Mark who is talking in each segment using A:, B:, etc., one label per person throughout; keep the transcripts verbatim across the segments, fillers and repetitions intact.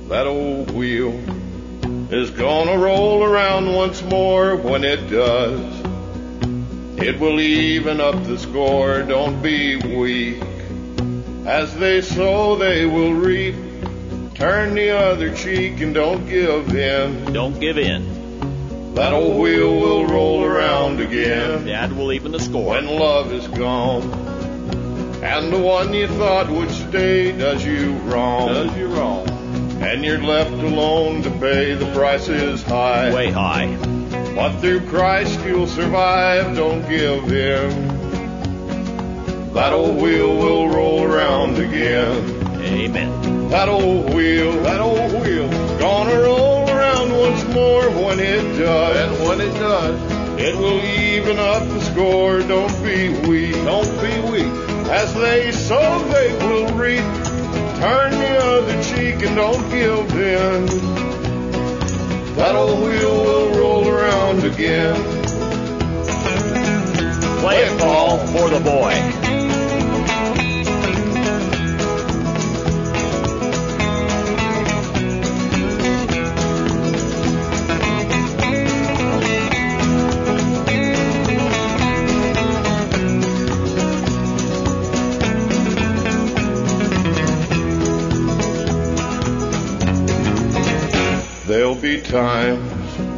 A: That old wheel is gonna roll around once more. When it does, it will even up the score. Don't be weak. As they sow, they will reap. Turn the other cheek and don't give in.
B: Don't give in.
A: That old wheel will roll around again.
B: Dad will even the score.
A: When love is gone, and the one you thought would stay does you wrong.
B: Does you wrong.
A: And you're left alone to pay. The price is high.
B: Way high.
A: But through Christ you'll survive. Don't give in. That old wheel will roll around again.
B: Amen.
A: That old wheel, that old wheel, gonna roll around once more. When it does, and when it does, it will even up the score. Don't be weak, don't be weak. As they sow, they will reap. Turn the other cheek and don't give in. That old wheel will roll around again.
B: Play it, Paul, for the boy.
A: There'll be times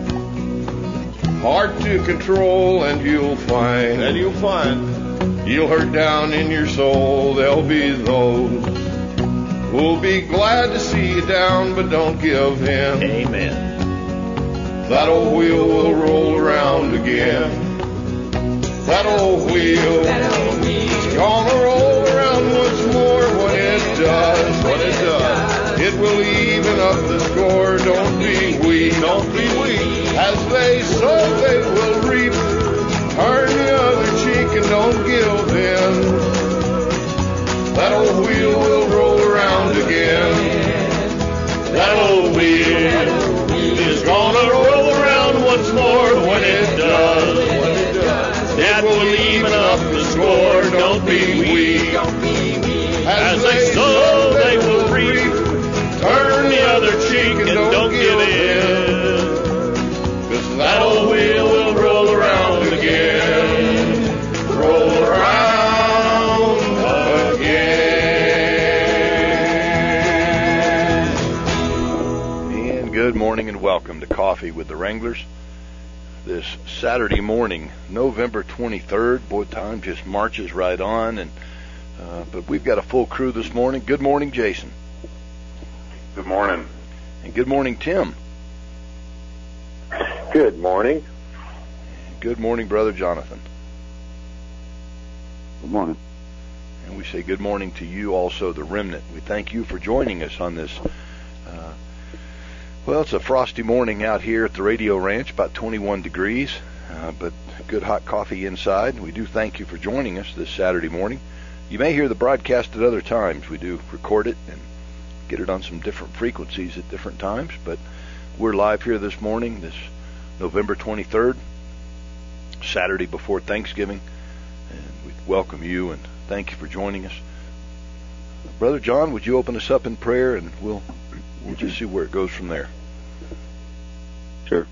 A: hard to control, and you'll find, and you'll find, you'll hurt down in your soul. There'll be those who'll be glad to see you down, but don't give in.
B: Amen.
A: That old wheel will roll around again. That old wheel, that old wheel, gonna roll around once more. When it does, when it does, it will even up the score. Don't be weak, don't be weak. As they sow, they will reap. Turn the other cheek and don't give in. That old wheel will roll around again. That old wheel is gonna roll around once more. When it does, when it does, it will even up the score. Don't be weak. As they sow, they will reap. Turn the other cheek and don't give in. 'Cause that old wheel will roll around again. Roll around again.
C: And good morning and welcome to Coffee with the Wranglers. This Saturday morning, November twenty-third. Boy, time just marches right on. And uh, but we've got a full crew this morning. Good morning, Jason.
D: Good morning.
C: And good morning, Tim.
D: Good morning.
C: Good morning, Brother Jonathan.
D: Good morning.
C: And we say good morning to you also, the Remnant. We thank you for joining us on this. Uh, well, it's a frosty morning out here at the Radio Ranch, about twenty-one degrees, uh, but good hot coffee inside. We do thank you for joining us this Saturday morning. You may hear the broadcast at other times. We do record it and get it on some different frequencies at different times, but we're live here this morning, this November twenty-third, Saturday before Thanksgiving, and we welcome you and thank you for joining us. Brother John, would you open us up in prayer, and we'll we'll just see where it goes from there.
E: Sure.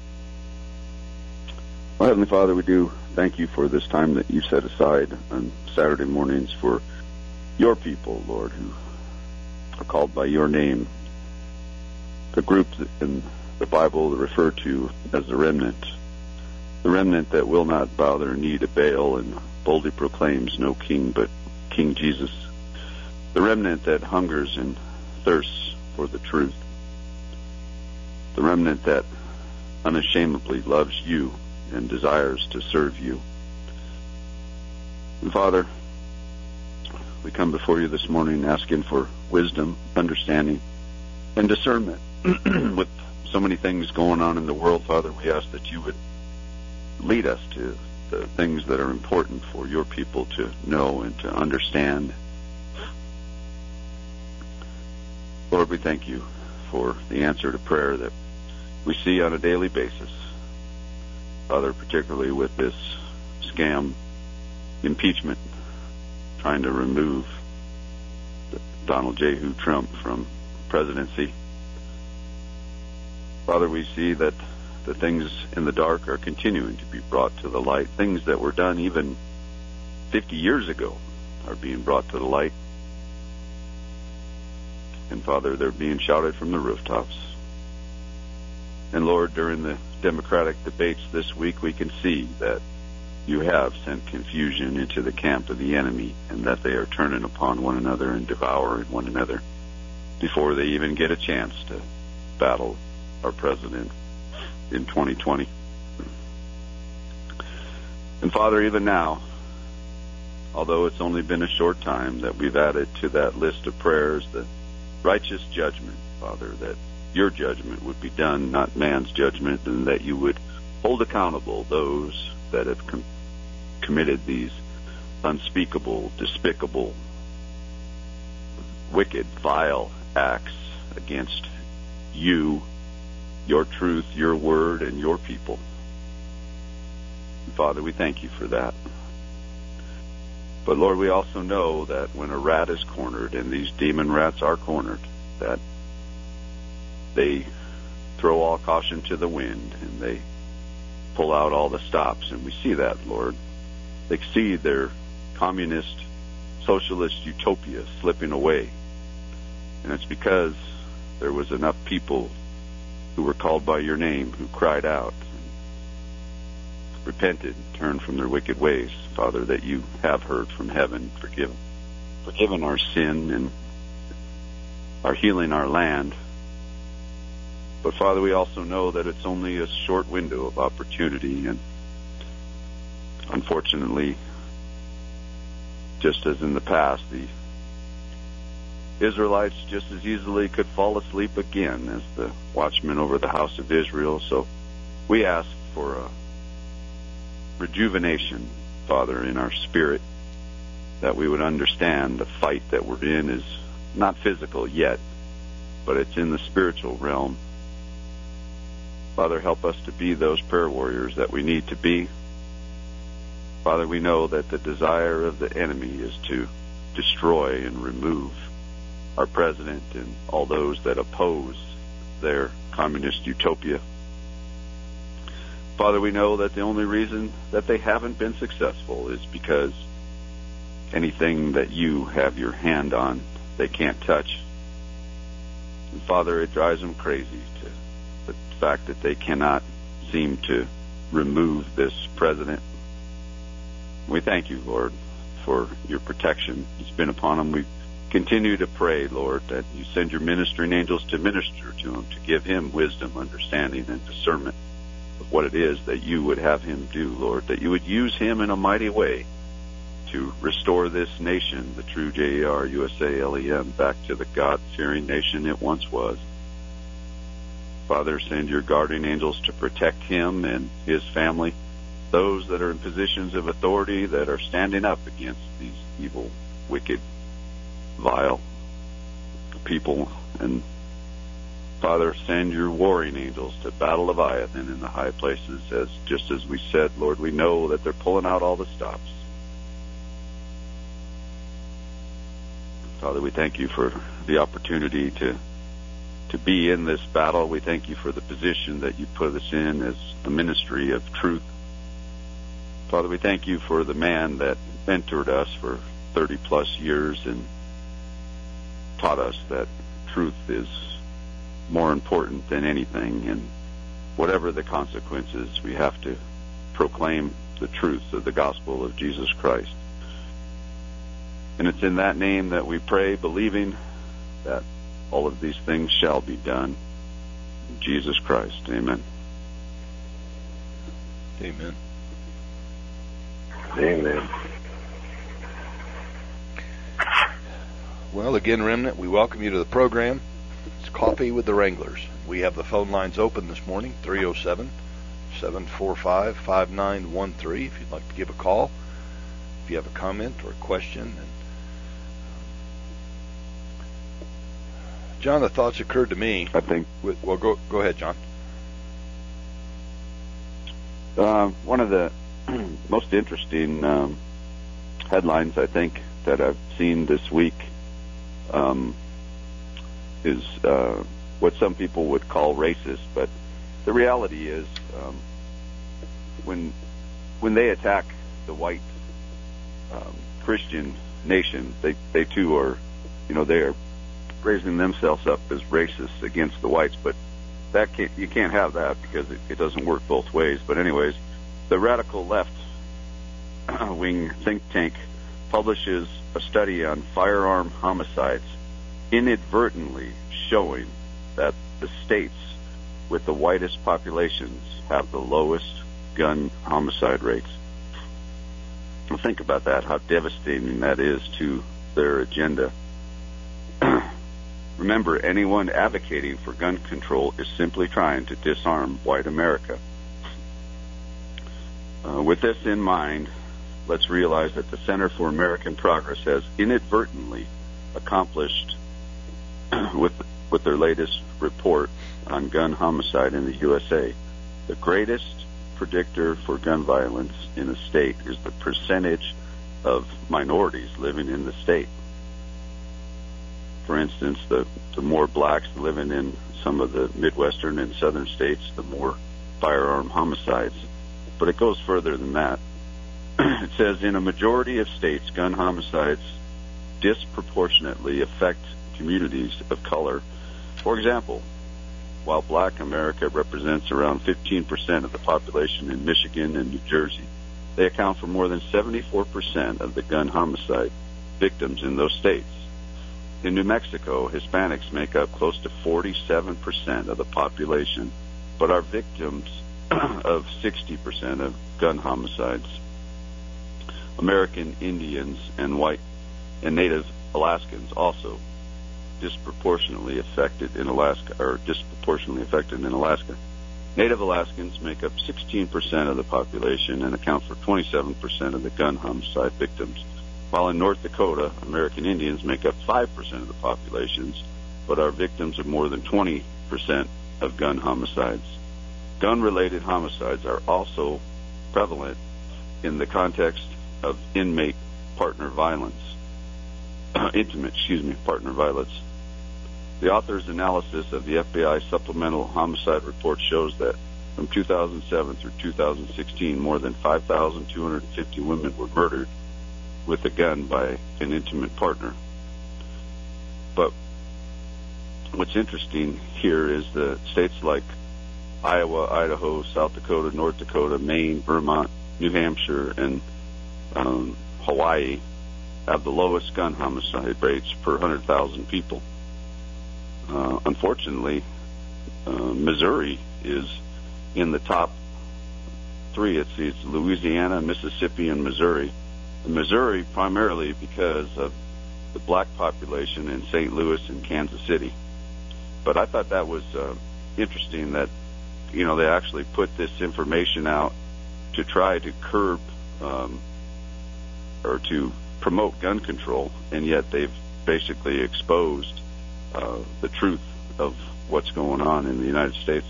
E: Well, Heavenly Father, we do thank you for this time that you set aside on Saturday mornings for your people, Lord, who are called by your name, the group in the Bible referred to as the remnant, the remnant that will not bow their knee to Baal and boldly proclaims no king but King Jesus, the remnant that hungers and thirsts for the truth, the remnant that unashamedly loves you and desires to serve you. And Father, we come before you this morning asking for wisdom, understanding, and discernment. With so many things going on in the world, Father, we ask that you would lead us to the things that are important for your people to know and to understand. Lord, we thank you for the answer to prayer that we see on a daily basis. Father, particularly with this scam impeachment, trying to remove Donald J. Trump from presidency. Father, we see that the things in the dark are continuing to be brought to the light. Things that were done even fifty years ago are being brought to the light. And Father, they're being shouted from the rooftops. And Lord, during the Democratic debates this week, we can see that you have sent confusion into the camp of the enemy, and that they are turning upon one another and devouring one another before they even get a chance to battle our president in twenty twenty. And Father, even now, although it's only been a short time that we've added to that list of prayers, the righteous judgment, Father, that your judgment would be done, not man's judgment, and that you would hold accountable those that have com- committed these unspeakable, despicable, wicked, vile acts against you, your truth, your word, and your people. And Father, we thank you for that. But Lord, we also know that when a rat is cornered, and these demon rats are cornered, that they throw all caution to the wind, and they pull out all the stops. And we see that, Lord. They see their communist, socialist utopia slipping away. And it's because there was enough people who were called by your name, who cried out, and repented, turned from their wicked ways, Father, that you have heard from heaven, forgiven, forgiven our sin, and are healing our land. But Father, we also know that it's only a short window of opportunity, and unfortunately, just as in the past, the Israelites just as easily could fall asleep again as the watchmen over the house of Israel. So we ask for a rejuvenation, Father, in our spirit, that we would understand the fight that we're in is not physical yet, but it's in the spiritual realm. Father, help us to be those prayer warriors that we need to be. Father, we know that the desire of the enemy is to destroy and remove our president and all those that oppose their communist utopia. Father, we know that the only reason that they haven't been successful is because anything that you have your hand on, they can't touch. And Father, it drives them crazy to the fact that they cannot seem to remove this president. We thank you, Lord, for your protection. It's been upon them. We continue to pray, Lord, that you send your ministering angels to minister to him, to give him wisdom, understanding, and discernment of what it is that you would have him do, Lord, that you would use him in a mighty way to restore this nation, the true J E R U S A L E M, back to the God-fearing nation it once was. Father, send your guardian angels to protect him and his family, those that are in positions of authority that are standing up against these evil, wicked, vile people. And Father, send your warring angels to battle Leviathan in the high places, as just as we said, Lord, we know that they're pulling out all the stops. Father, we thank you for the opportunity to to be in this battle. We thank you for the position that you put us in as a ministry of truth. Father, we thank you for the man that mentored us for thirty plus years and taught us that truth is more important than anything, and whatever the consequences, we have to proclaim the truth of the gospel of Jesus Christ. And it's in that name that we pray, believing that all of these things shall be done. In Jesus Christ, amen.
C: Amen.
D: Amen.
C: Well, again, Remnant, we welcome you to the program. It's Coffee with the Wranglers. We have the phone lines open this morning, three oh seven, seven four five, five nine one three, if you'd like to give a call, if you have a comment or a question. And John, the thoughts occurred to me.
E: I think.
C: Well, go go ahead, John.
E: Uh, one of the most interesting um, headlines, I think, that I've seen this week um, is uh, what some people would call racist. But the reality is, um, when when they attack the white um, Christian nation, they they too are, you know, they are raising themselves up as racists against the whites. But that can't, you can't have that because it, it doesn't work both ways. But anyways, the radical left wing think tank publishes a study on firearm homicides, inadvertently showing that the states with the whitest populations have the lowest gun homicide rates. Well, think about that, how devastating that is to their agenda. Remember, anyone advocating for gun control is simply trying to disarm white America. Uh, with this in mind, let's realize that the Center for American Progress has inadvertently accomplished with with their latest report on gun homicide in the U S A. The greatest predictor for gun violence in a state is the percentage of minorities living in the state. For instance, the, the more blacks living in some of the Midwestern and Southern states, the more firearm homicides. But it goes further than that. It says, in a majority of states, gun homicides disproportionately affect communities of color. For example, while black America represents around fifteen percent of the population in Michigan and New Jersey, they account for more than seventy-four percent of the gun homicide victims in those states. In New Mexico, Hispanics make up close to forty-seven percent of the population, but are victims of sixty percent of gun homicides. American Indians and white and Native Alaskans also disproportionately affected in Alaska, or disproportionately affected in Alaska. Native Alaskans make up sixteen percent of the population and account for twenty-seven percent of the gun homicide victims, while in North Dakota, American Indians make up five percent of the populations, but are victims of more than twenty percent of gun homicides. Gun-related homicides are also prevalent in the context of inmate partner violence, intimate, excuse me, partner violence. The author's analysis of the F B I supplemental homicide report shows that from two thousand seven through two thousand sixteen, more than five thousand two hundred fifty women were murdered with a gun by an intimate partner. But what's interesting here is that states like Iowa, Idaho, South Dakota, North Dakota, Maine, Vermont, New Hampshire, and um, Hawaii have the lowest gun homicide rates per one hundred thousand people. Uh, unfortunately, uh, Missouri is in the top three. It's, it's Louisiana, Mississippi, and Missouri. And Missouri primarily because of the black population in Saint Louis and Kansas City. But I thought that was uh, interesting that, you know, they actually put this information out to try to curb um, or to promote gun control, and yet they've basically exposed uh, the truth of what's going on in the United States.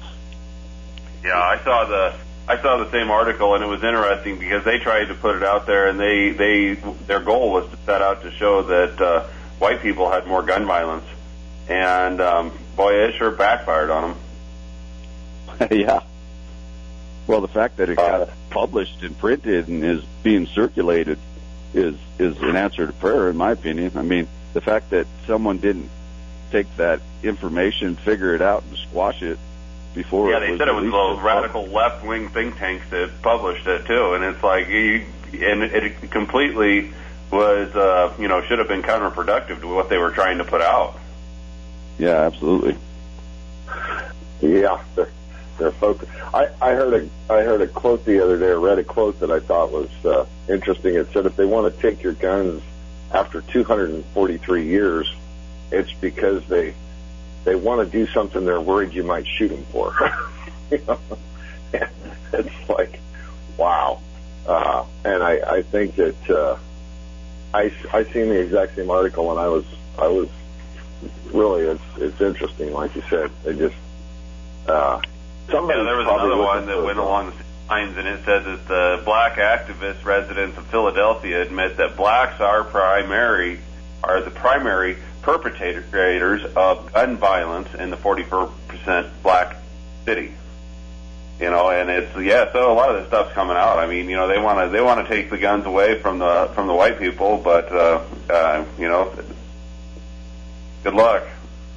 D: Yeah, I saw the I saw the same article, and it was interesting because they tried to put it out there, and they they their goal was to set out to show that uh, white people had more gun violence, and um, boy, it sure backfired on them.
E: Yeah. Well, the fact that it got uh, published and printed and is being circulated is is an answer to prayer, in my opinion. I mean, the fact that someone didn't take that information, figure it out, and squash it before.
D: Yeah,
E: it
D: they
E: was
D: said it was those
E: public.
D: radical left-wing think tanks that published it too, and it's like, you, and it completely was, uh, you know, should have been counterproductive to what they were trying to put out.
E: Yeah, absolutely.
A: Yeah, they're, they're focused. I, I heard a I heard a quote the other day. I read a quote that I thought was uh, interesting. It said, if they want to take your guns after two hundred forty-three years, it's because they they want to do something they're worried you might shoot them for. You know? It's like, wow. Uh, and I, I think that uh, I I seen the exact same article, and I was I was really it's it's interesting, like you said. They just uh, somebody.
D: Yeah, there was another one that went along the lines, and it said that the black activist residents of Philadelphia admit that blacks are primary are the primary perpetrators of gun violence in the forty-four percent black city. You know, and it's yeah. So a lot of this stuff's coming out. I mean, you know, they want to they want to take the guns away from the from the white people, but uh, uh, you know, good luck.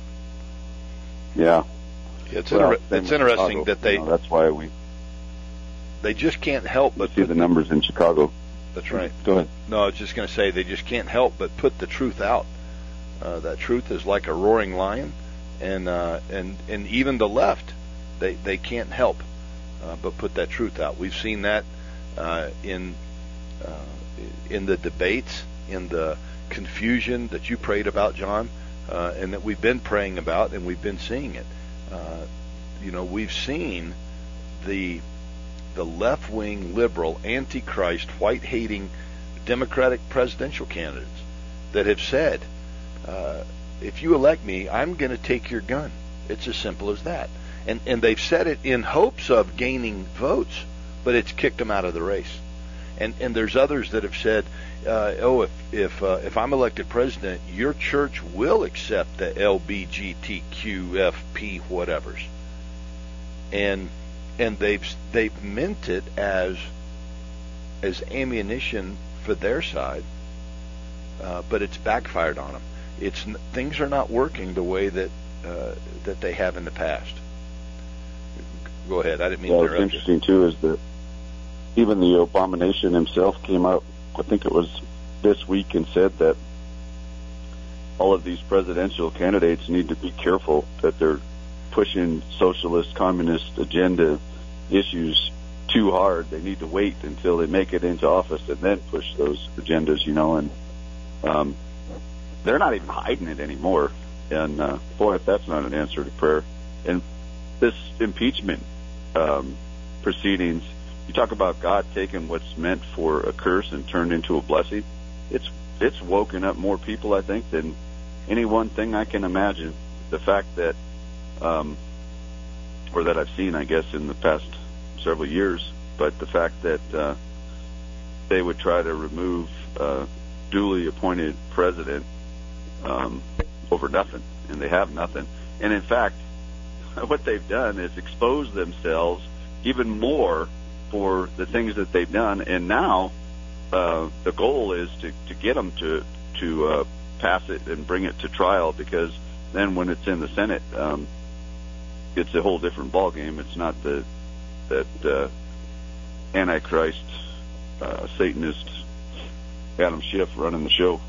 E: Yeah,
C: it's
E: well,
C: inter- it's interesting
E: Chicago,
C: that they
E: you know, that's why we
C: they just can't help but
E: see the numbers in Chicago.
C: That's right.
E: Go ahead.
C: No, I was just going to say they just can't help but put the truth out. Uh, that truth is like a roaring lion, and uh, and and even the left, they they can't help uh, but put that truth out. We've seen that uh, in uh, in the debates, in the confusion that you prayed about, John, uh, and that we've been praying about, and we've been seeing it. Uh, you know, we've seen the the left-wing, liberal, antichrist, white-hating Democratic presidential candidates that have said, uh, if you elect me, I'm going to take your gun. It's as simple as that. And and they've said it in hopes of gaining votes, but it's kicked them out of the race. And and there's others that have said, uh, oh, if if uh, if I'm elected president, your church will accept the L B G T Q F P whatevers. And and they've they've meant it as as ammunition for their side, uh, but it's backfired on them. It's things are not working the way that uh, that they have in the past. Go ahead. I didn't mean
E: yeah,
C: to
E: what's
C: interrupt
E: interesting too is that even the abomination himself came out, I think it was this week, and said that all of these presidential candidates need to be careful that they're pushing socialist, communist agenda issues too hard. They need to wait until they make it into office and then push those agendas, you know, and um, they're not even hiding it anymore. And uh, boy, if that's not an answer to prayer. And this impeachment um, proceedings, you talk about God taking what's meant for a curse and turned into a blessing. It's it's woken up more people, I think, than any one thing I can imagine. The fact that, um, or that I've seen, I guess, in the past several years, but the fact that uh, they would try to remove uh, duly appointed president um, over nothing, and they have nothing. And in fact, what they've done is expose themselves even more for the things that they've done, and now uh, the goal is to, to get them to to uh, pass it and bring it to trial, because then when it's in the Senate, um, it's a whole different ballgame. It's not the that uh, Antichrist, uh, Satanist Adam Schiff running the show.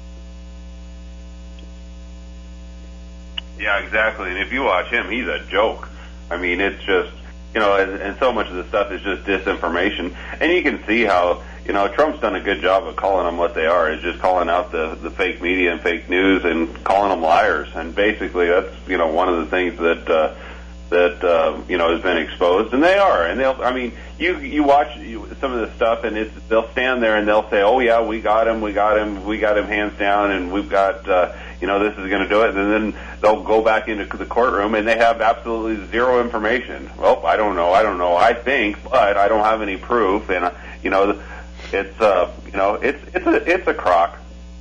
D: Yeah, exactly. And if you watch him, he's a joke. I mean, it's just, you know, and, and so much of the stuff is just disinformation. And you can see how, you know, Trump's done a good job of calling them what they are, is just calling out the, the fake media and fake news and calling them liars. And basically that's, you know, one of the things that, uh, that, uh, you know, has been exposed. And they are. And they'll, I mean, you, you watch you, some of this stuff, and it's, they'll stand there and they'll say, oh yeah, we got him, we got him, we got him hands down, and we've got, uh, you know, this is going to do it. And then they'll go back into the courtroom and they have absolutely zero information. Well, I don't know, I don't know, I think, but I don't have any proof. And, uh, you know, it's, uh, you know, it's, it's a, it's a crock.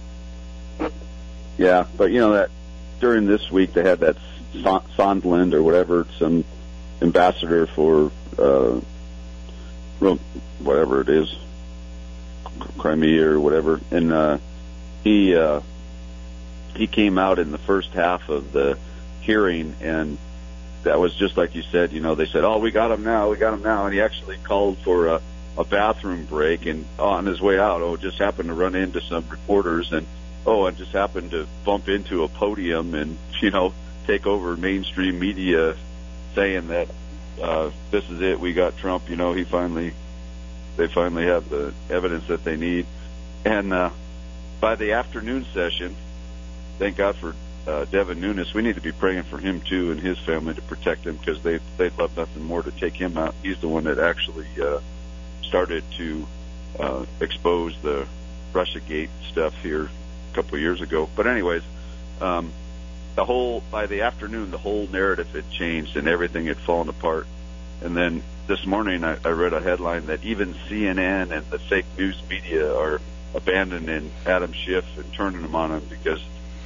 E: Yeah, but you know that during this week they had that Sondland or whatever, some ambassador for uh, whatever it is, Crimea or whatever, and uh, he uh, he came out in the first half of the hearing, and that was just like you said. You know, they said, "Oh, we got him now, we got him now," and he actually called for a, a bathroom break, and on his way out, oh, just happened to run into some reporters, and oh, I just happened to bump into a podium, and you know, take over mainstream media saying that uh, this is it, we got Trump, you know, he finally, they finally have the evidence that they need. And uh, by the afternoon session, thank God for uh, Devin Nunes. We need to be praying for him too and his family to protect him, because they, they'd love nothing more to take him out. He's the one that actually uh, started to uh, expose the Russiagate stuff here a couple of years ago. But anyways, um, the whole, by the afternoon, the whole narrative had changed and everything had fallen apart. And then this morning I, I read a headline that even C N N and the fake news media are abandoning Adam Schiff and turning him on him because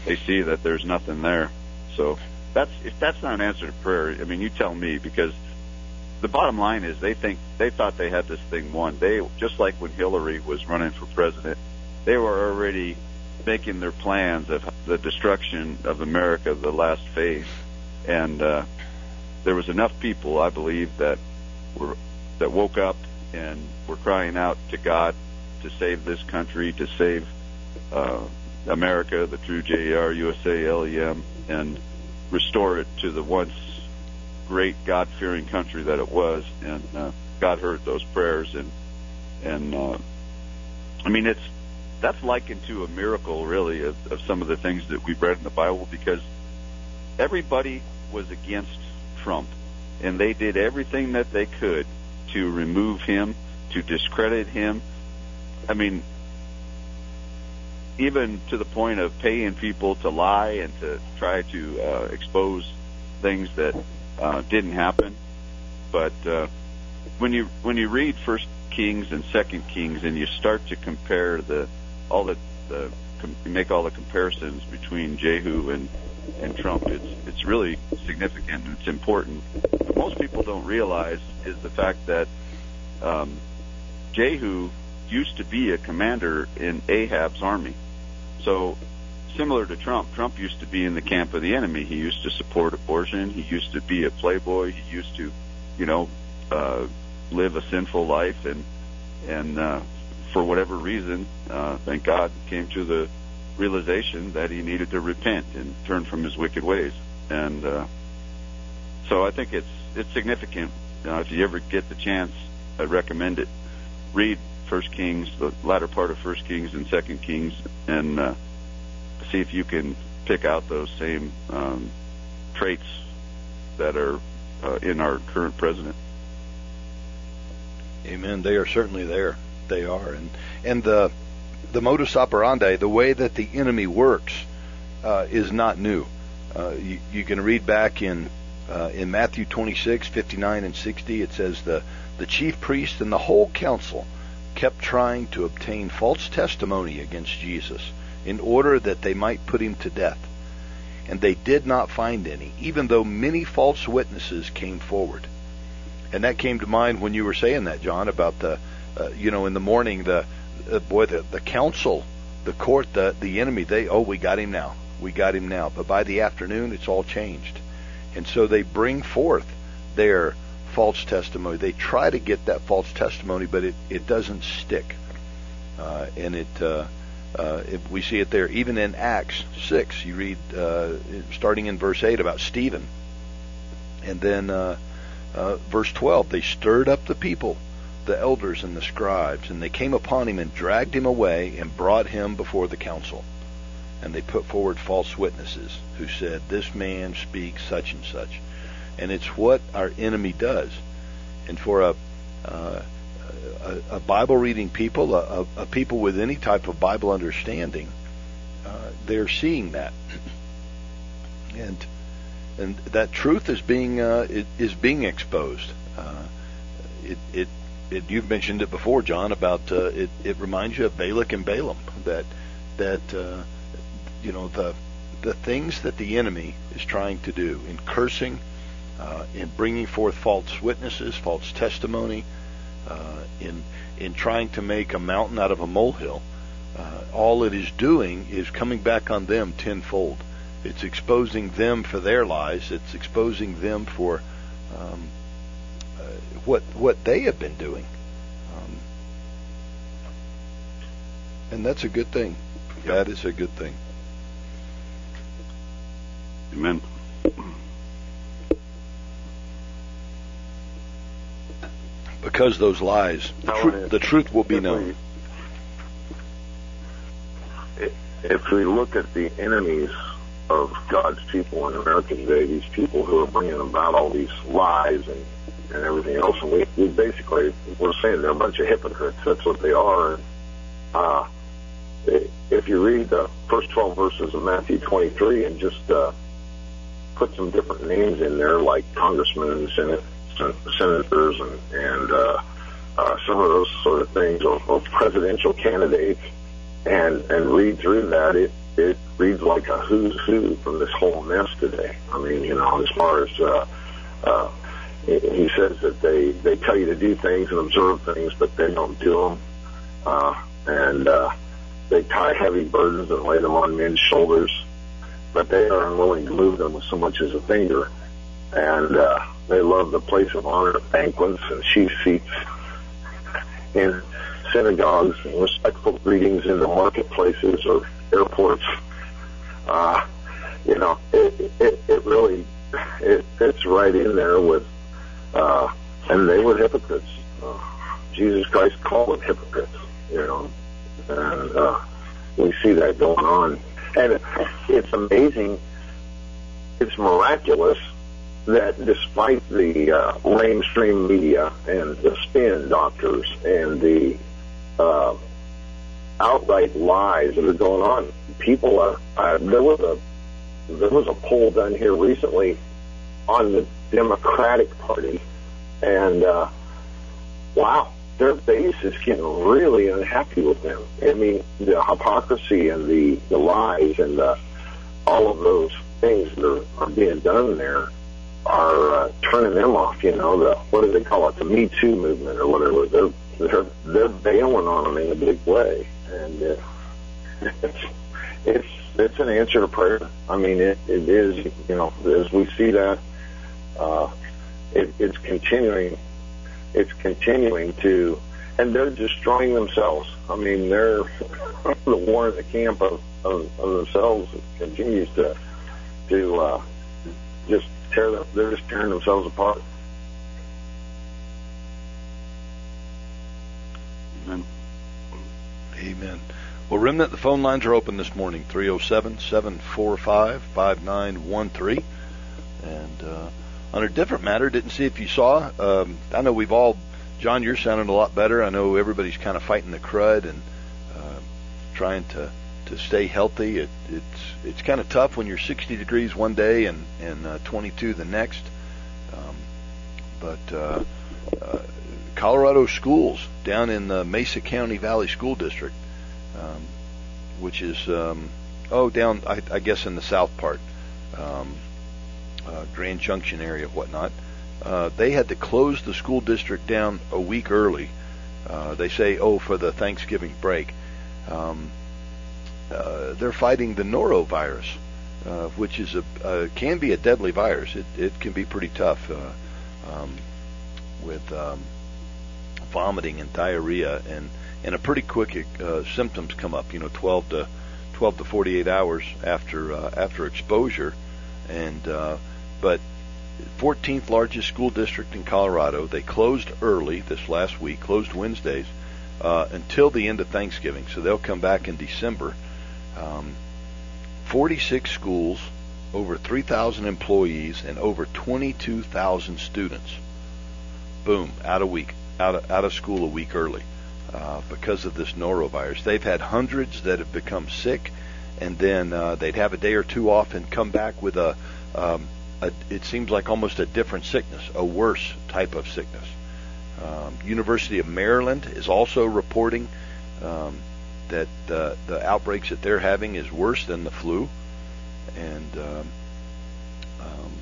E: they see that there's nothing there. So that's if that's not an answer to prayer, I mean, you tell me, because the bottom line is they think they thought they had this thing won. They just like when Hillary was running for president, they were already making their plans of the destruction of America, the last phase, and uh, there was enough people, I believe, that were that woke up and were crying out to God to save this country, to save uh, America, the true J E R U S A L E M, and restore it to the once great God-fearing country that it was. And uh, God heard those prayers, and and uh, I mean, it's that's likened to a miracle, really, of, of some of the things that we've read in the Bible, because everybody was against Trump, and they did everything that they could to remove him, to discredit him. I mean, even to the point of paying people to lie and to try to uh, expose things that uh, didn't happen. But uh, when you when you read First Kings and Second Kings, and you start to compare the all the, the you make all the comparisons between Jehu and and Trump, it's it's really significant and it's important. What most people don't realize is the fact that um, Jehu used to be a commander in Ahab's army. So similar to Trump, Trump used to be in the camp of the enemy. He used to support abortion. He used to be a playboy. He used to, you know, uh, live a sinful life, and and uh, for whatever reason, uh, thank God, came to the realization that he needed to repent and turn from his wicked ways. And uh, so I think it's it's significant. Uh, if you ever get the chance, I recommend it. Read First Kings, the latter part of First Kings and Second Kings, and uh, see if you can pick out those same um, traits that are uh, in our current president.
C: Amen. They are certainly there. They are, and and the the modus operandi, the way that the enemy works, uh, is not new. Uh, you, you can read back in uh, in Matthew twenty-six, fifty-nine and sixty. It says the the chief priest and the whole council kept trying to obtain false testimony against Jesus in order that they might put him to death. And they did not find any, even though many false witnesses came forward. And that came to mind when you were saying that, John, about the, uh, you know, in the morning, the, uh, boy, the, the council, the court, the, the enemy, they, oh, we got him now. We got him now. But by the afternoon, it's all changed. And so they bring forth their false testimony. They try to get that false testimony, but it, it doesn't stick. Uh, and it, uh, uh, it, we see it there. Even in Acts six, you read, uh, starting in verse eight, about Stephen. And then uh, uh, verse twelve, they stirred up the people, the elders and the scribes, and they came upon him and dragged him away and brought him before the council. And they put forward false witnesses who said, this man speaks such and such. And it's what our enemy does. And for a uh, a, a Bible-reading people, a, a people with any type of Bible understanding, uh, they're seeing that, and and that truth is being uh, it, is being exposed. Uh, it, it it you've mentioned it before, John, about uh, it. It reminds you of Balak and Balaam. That that uh, you know the the things that the enemy is trying to do in cursing. Uh, in bringing forth false witnesses, false testimony, uh, in in trying to make a mountain out of a molehill, uh, all it is doing is coming back on them tenfold. It's exposing them for their lies. It's exposing them for um, uh, what what they have been doing, um, and that's a good thing. That is a good thing.
E: Amen.
C: Because those lies, the, tr- the truth will be known.
F: If we look at the enemies of God's people in America today, these people who are bringing about all these lies and, and everything else, and we, we basically, we're saying they're a bunch of hypocrites. That's what they are. And, uh, if you read the first twelve verses of Matthew twenty-three and just uh, put some different names in there, like congressmen and senate, senators and, and uh, uh, some of those sort of things, or, or presidential candidates, and, and read through that, it, it reads like a who's who from this whole mess today. I mean, you know, as far as uh, uh, he says that they they tell you to do things and observe things, but they don't do them, uh, and uh, they tie heavy burdens and lay them on men's shoulders, but they are unwilling to move them with so much as a finger, and uh, they love the place of honor at banquets and chief seats in synagogues and respectful greetings in the marketplaces or airports. Uh, you know, it, it, it really, it fits right in there with, uh, and they were hypocrites. Uh, Jesus Christ called them hypocrites, you know, and uh, we see that going on. And it, it's amazing, it's miraculous that despite the uh, mainstream media and the spin doctors and the uh, outright lies that are going on, people are. Uh, there was a there was a poll done here recently on the Democratic Party, and uh, wow, their base is getting really unhappy with them. I mean, the hypocrisy and the, the lies and the, all of those things that are, are being done there are uh, turning them off. You know, the what do they call it? The Me Too movement or whatever. They're they're they're bailing on them in a big way, and uh, it's it's it's an answer to prayer. I mean, it it is. You know, as we see that, uh, it, it's continuing. It's continuing to, and they're destroying themselves. I mean, they're the war in the camp of, of, of themselves continues to to uh, just tear them. They're just tearing themselves apart.
C: Amen. Amen. Well, Remnant, the phone lines are open this morning, three oh seven, seven four five, five nine one three. And uh, on a different matter, didn't see if you saw, um, I know we've all, John, you're sounding a lot better. I know everybody's kind of fighting the crud and uh, trying to, to stay healthy. It, it's it's kind of tough when you're sixty degrees one day and, and uh, twenty-two the next. Um, but uh, uh, Colorado schools down in the Mesa County Valley School District, um, which is, um, oh, down, I, I guess, in the south part, um, uh, Grand Junction area, whatnot. Uh, they had to close the school district down a week early. Uh, they say, oh, for the Thanksgiving break. Um, uh, they're fighting the norovirus, uh, which is a uh, can be a deadly virus. It, it can be pretty tough uh, um, with um, vomiting and diarrhea, and and a pretty quick uh, symptoms come up. You know, twelve to forty-eight hours after uh, after exposure, and uh, but. fourteenth largest school district in Colorado. They closed early this last week, closed Wednesdays, uh, until the end of Thanksgiving. So they'll come back in December. Um, forty-six schools, over three thousand employees, and over twenty-two thousand students. Boom, out a week, out of, out of school a week early uh, because of this norovirus. They've had hundreds that have become sick, and then uh, they'd have a day or two off and come back with a um, A, it seems like almost a different sickness, a worse type of sickness. Um, University of Maryland is also reporting um, that uh, the outbreaks that they're having is worse than the flu, and um, um,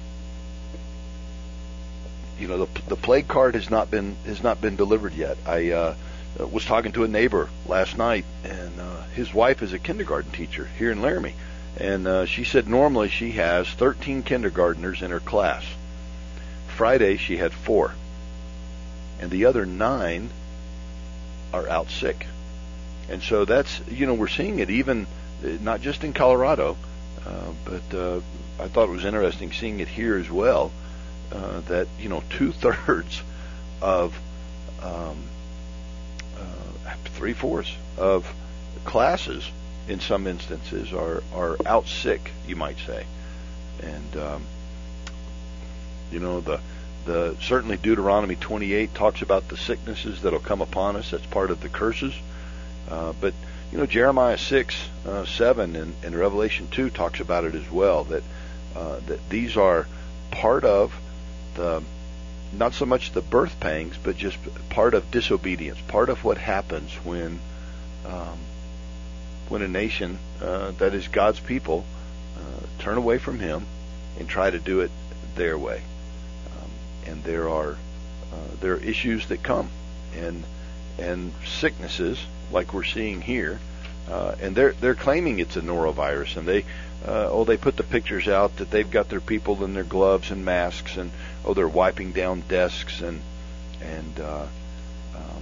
C: you know the the plague card has not been has not been delivered yet. I uh, was talking to a neighbor last night, and uh, his wife is a kindergarten teacher here in Laramie. And uh, she said normally she has thirteen kindergartners in her class. Friday she had four. And the other nine are out sick. And so that's, you know, we're seeing it even, not just in Colorado, uh, but uh, I thought it was interesting seeing it here as well, uh, that, you know, two-thirds of, um, uh, three-fourths of classes in some instances are, are out sick, you might say. And, um, you know, the the certainly Deuteronomy twenty-eight talks about the sicknesses that'll come upon us. That's part of the curses. Uh, but, you know, Jeremiah six, uh, seven and, and Revelation two talks about it as well, that, uh, that these are part of the, not so much the birth pangs, but just part of disobedience, part of what happens when um, when a nation uh, that is God's people uh, turn away from Him and try to do it their way. Um, and there are uh, there are issues that come, and and sicknesses like we're seeing here, uh, and they're they're claiming it's a norovirus, and they uh, oh they put the pictures out that they've got their people in their gloves and masks, and oh they're wiping down desks and and uh, um,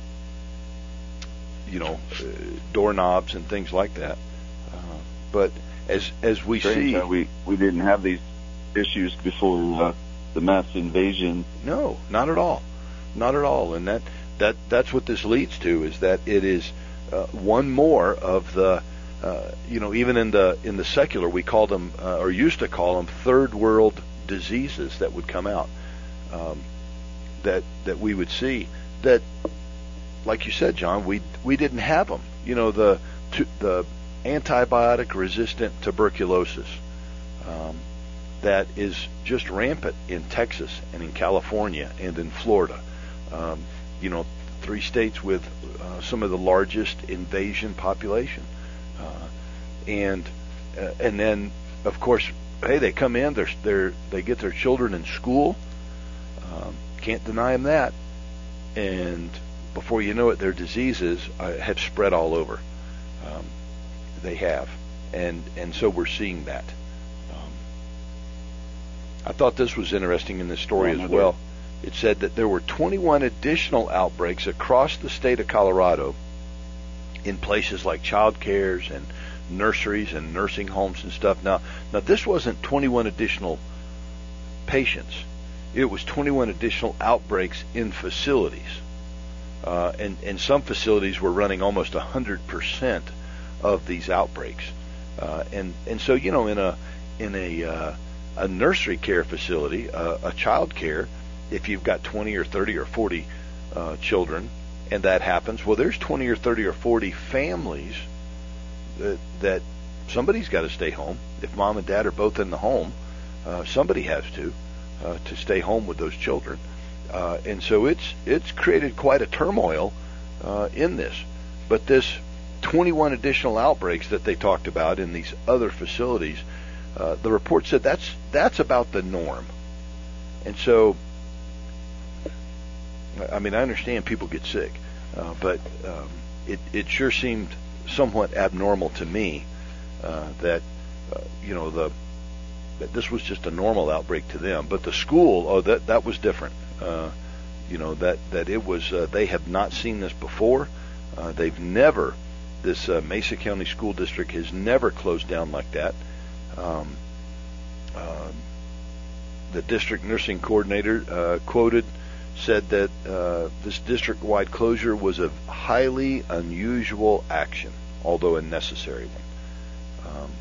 C: you know uh, doorknobs and things like that. Uh, but as as we
E: Strange
C: see,
E: how we we didn't have these issues before uh, the mass invasion.
C: No, not at all, not at all, and that that that's what this leads to, is that it is uh, one more of the uh, you know even in the in the secular we call them uh, or used to call them third world diseases that would come out, um, that that we would see that, like you said, John, we we didn't have them. You know, the to, the antibiotic resistant tuberculosis um, that is just rampant in Texas and in California and in Florida. Um, you know, three states with uh, some of the largest invasion population, uh, and uh, and then of course, hey, they come in, they're they're they get their children in school. Um, can't deny them that, and before you know it, their diseases uh, have spread all over. Um, they have, and and so we're seeing that. Um, I thought this was interesting in this story
E: yeah,
C: as well. It said that there were twenty-one additional outbreaks across the state of Colorado in places like child cares and nurseries and nursing homes and stuff. Now, now this wasn't twenty-one additional patients. It was twenty-one additional outbreaks in facilities. Uh, and, and some facilities were running almost one hundred percent of these outbreaks. Uh, and, and so, you know, in a in a uh, a nursery care facility, uh, a child care, if you've got twenty or thirty or forty uh, children, and that happens, well, there's twenty or thirty or forty families that, that somebody's got to stay home. If mom and dad are both in the home, uh, somebody has to uh, to stay home with those children. Uh, and so it's it's created quite a turmoil uh, in this. But this twenty-one additional outbreaks that they talked about in these other facilities, uh, the report said that's that's about the norm. And so, I mean, I understand people get sick, uh, but um, it it sure seemed somewhat abnormal to me uh, that uh, you know the that this was just a normal outbreak to them. But the school, oh, that that was different. Uh, you know that that it was uh, they have not seen this before. Uh, they've never this uh, Mesa County School District has never closed down like that. Um, uh, the district nursing coordinator uh, quoted said that uh, this district-wide closure was a highly unusual action, although a necessary one. Um,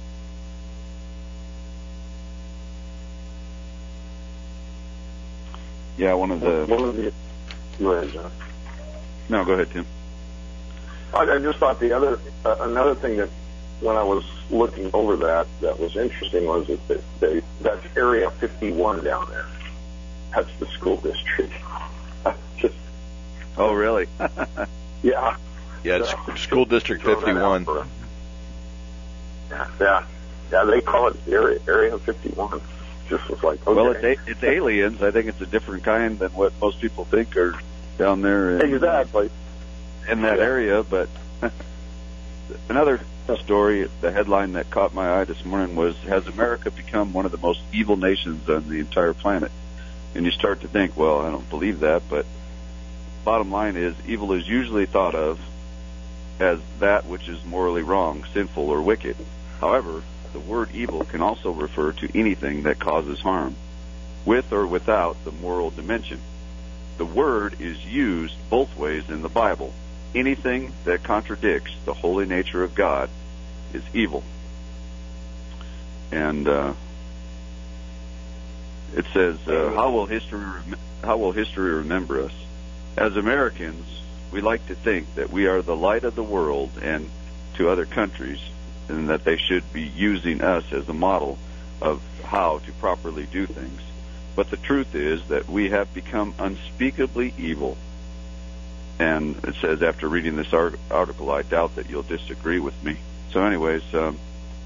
E: Yeah, one of the...
F: One of the go ahead, John.
E: No, go ahead, Tim.
F: I, I just thought the other, uh, another thing that when I was looking over that, that was interesting was that they, they, that's Area fifty-one down there. That's the school district. Just,
E: oh, really?
F: yeah.
C: yeah, it's
F: uh,
C: School District fifty-one.
F: A, yeah, yeah, yeah. They call it Area Area fifty-one. Just was like, okay.
E: Well, it's a, it's aliens. I think it's a different kind than what most people think are down there in,
F: exactly
E: in that
F: yeah.
E: area. But another story, the headline that caught my eye this morning was, has America become one of the most evil nations on the entire planet? And you start to think, well, I don't believe that, but bottom line is, evil is usually thought of as that which is morally wrong, sinful, or wicked. However, the word evil can also refer to anything that causes harm, with or without the moral dimension. The word is used both ways in the Bible. Anything that contradicts the holy nature of God is evil. And uh, it says, uh, how will history rem- how will history remember us? As Americans, we like to think that we are the light of the world and to other countries, and that they should be using us as a model of how to properly do things. But the truth is that we have become unspeakably evil. and it says, after reading this art- article, I doubt that you'll disagree with me. So anyways, um,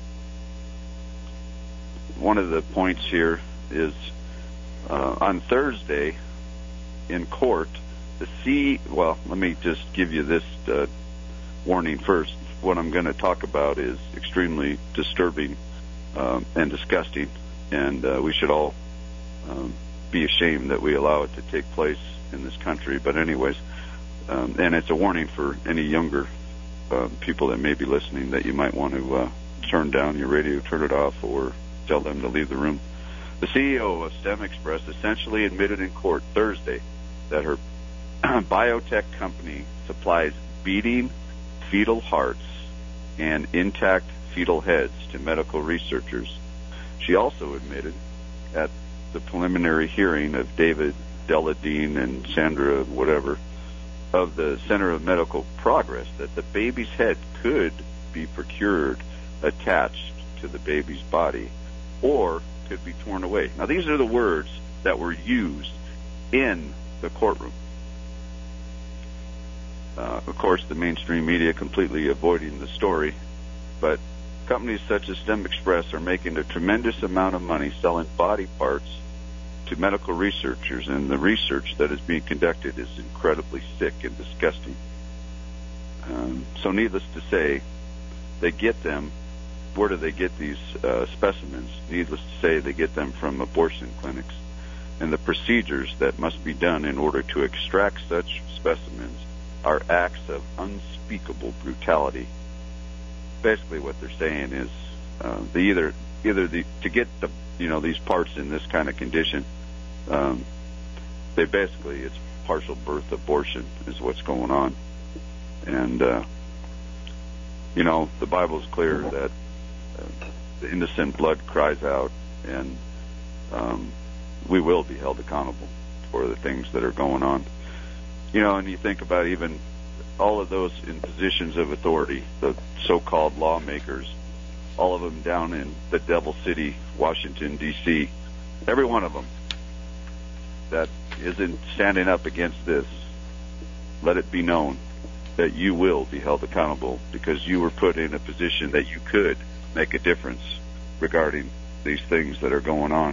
E: one of the points here is uh, on Thursday in court, the C, well, let me just give you this uh, warning first. What I'm going to talk about is extremely disturbing um, and disgusting, and uh, we should all um, be ashamed that we allow it to take place in this country. But anyways, um, and it's a warning for any younger uh, people that may be listening, that you might want to uh, turn down your radio, turn it off, or tell them to leave the room. The C E O of STEM Express essentially admitted in court Thursday that her biotech company supplies beating fetal hearts and intact fetal heads to medical researchers. She also admitted at the preliminary hearing of David Deladine and Sandra whatever of the Center of Medical Progress that the baby's head could be procured attached to the baby's body or could be torn away. Now, these are the words that were used in the courtroom. Uh, of course, the mainstream media completely avoiding the story, but companies such as STEM Express are making a tremendous amount of money selling body parts to medical researchers, and the research that is being conducted is incredibly sick and disgusting. Um, so needless to say, they get them. Where do they get these uh, specimens? Needless to say, they get them from abortion clinics. And the procedures that must be done in order to extract such specimens are acts of unspeakable brutality. Basically, what they're saying is uh, they either either the, to get the you know these parts in this kind of condition, um, they basically it's partial birth abortion is what's going on, and uh, you know the Bible's clear that uh, the innocent blood cries out, and um, we will be held accountable for the things that are going on. You know, and you think about even all of those in positions of authority, the so-called lawmakers, all of them down in the Devil City, Washington, D C, every one of them that isn't standing up against this, let it be known that you will be held accountable because you were put in a position that you could make a difference regarding these things that are going on.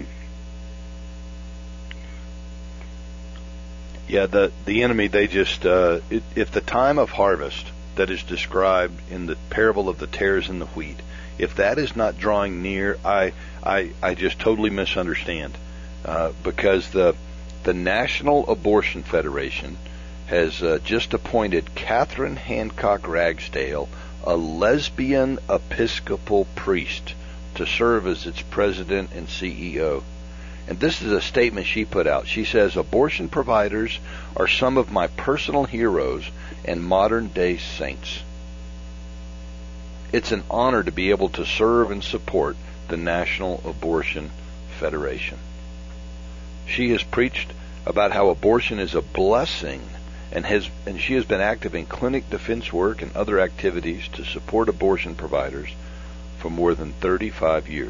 C: Yeah, the the enemy, they just, uh, it, if the time of harvest that is described in the parable of the tares and the wheat, if that is not drawing near, I I, I just totally misunderstand. Uh, because the the National Abortion Federation has uh, just appointed Catherine Hancock Ragsdale, a lesbian Episcopal priest, to serve as its president and C E O. And this is a statement she put out. She says, abortion providers are some of my personal heroes and modern-day saints. It's an honor to be able to serve and support the National Abortion Federation. She has preached about how abortion is a blessing, and has and she has been active in clinic defense work and other activities to support abortion providers for more than thirty-five years.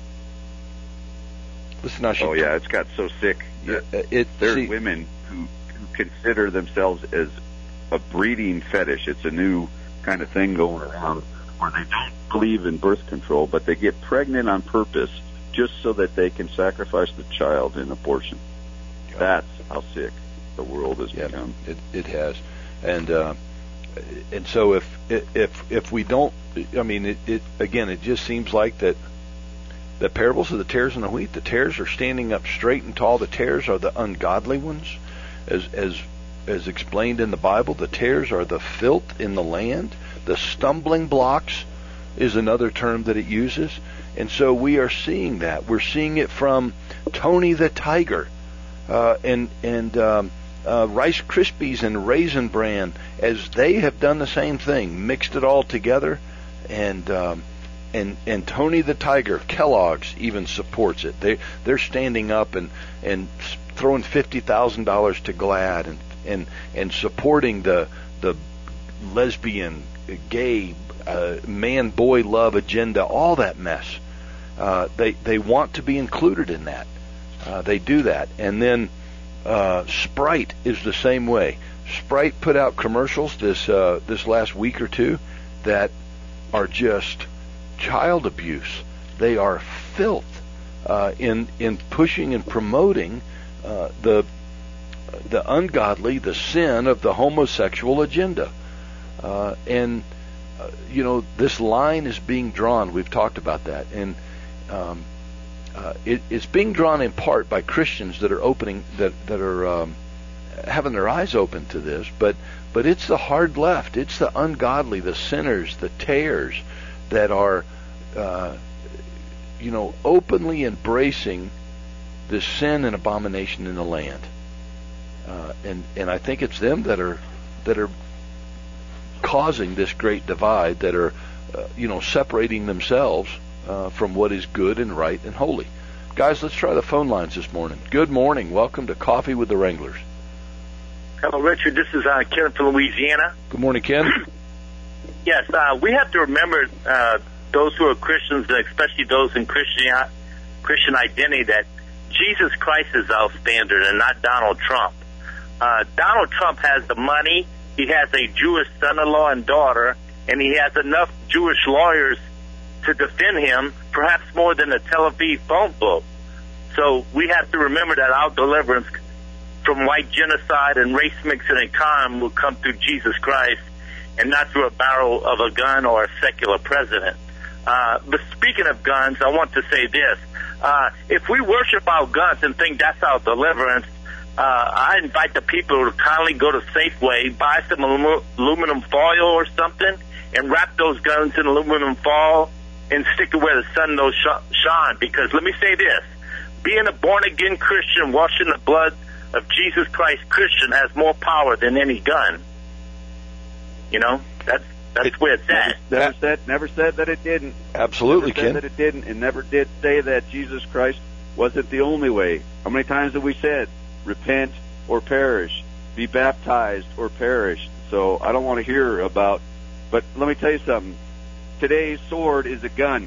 C: Listen, now she
E: oh yeah, it's got so sick.
C: It, it,
E: There's
C: see,
E: women who, who consider themselves as a breeding fetish. It's a new kind of thing going around where they don't believe in birth control, but they get pregnant on purpose just so that they can sacrifice the child in abortion. Yeah. That's how sick the world has
C: yeah,
E: become.
C: It, it has, and uh, and so if if if we don't, I mean, it, it again, it just seems like that. The parables of the tares and the wheat, the tares are standing up straight and tall. The tares are the ungodly ones. As as as explained in the Bible, the tares are the filth in the land. The stumbling blocks is another term that it uses. And so we are seeing that. We're seeing it from Tony the Tiger uh, and, and um, uh, Rice Krispies and Raisin Bran, as they have done the same thing, mixed it all together, and... Um, And and Tony the Tiger, Kellogg's even supports it. They they're standing up and and throwing fifty thousand dollars to GLAAD and and and supporting the the lesbian, gay, uh, man boy love agenda. All that mess. Uh, they they want to be included in that. Uh, they do that, and then Uh, Sprite is the same way. Sprite put out commercials this uh, this last week or two that are just child abuse. They are filth uh, in in pushing and promoting uh, the the ungodly, the sin of the homosexual agenda. Uh, and uh, you know, this line is being drawn. We've talked about that, and um, uh, it, it's being drawn in part by Christians that are opening that that are. Um, having their eyes open to this, but but it's the hard left, it's the ungodly, the sinners, the tares that are, uh, you know, openly embracing this sin and abomination in the land, uh, and and I think it's them that are that are causing this great divide, that are, uh, you know, separating themselves uh, from what is good and right and holy. Guys, let's try the phone lines this morning. Good morning. Welcome to Coffee with the Wranglers.
G: Hello, Richard. This is uh, Ken from Louisiana.
C: Good morning, Ken.
G: Yes, uh, we have to remember uh, those who are Christians, especially those in Christian Christian identity, that Jesus Christ is our standard and not Donald Trump. Uh, Donald Trump has the money. He has a Jewish son-in-law and daughter, and he has enough Jewish lawyers to defend him, perhaps more than the Tel Aviv phone book. So we have to remember that our deliverance from white genocide and race mixing and crime will come through Jesus Christ and not through a barrel of a gun or a secular president. Uh, but speaking of guns, I want to say this. Uh, if we worship our guns and think that's our deliverance, uh, I invite the people to kindly go to Safeway, buy some alum- aluminum foil or something, and wrap those guns in aluminum foil and stick it where the sun don't sh- shine. Because let me say this, being a born-again Christian, washing the blood of Jesus Christ Christian has more power than any gun. You know, that's that's
C: it,
G: where it's at.
H: Never, never said, never said that it didn't.
C: Absolutely,
H: never said
C: Ken.
H: That it didn't, and never did say that Jesus Christ wasn't the only way. How many times have we said, repent or perish, be baptized or perish? So I don't want to hear about. But let me tell you something. Today's sword is a gun.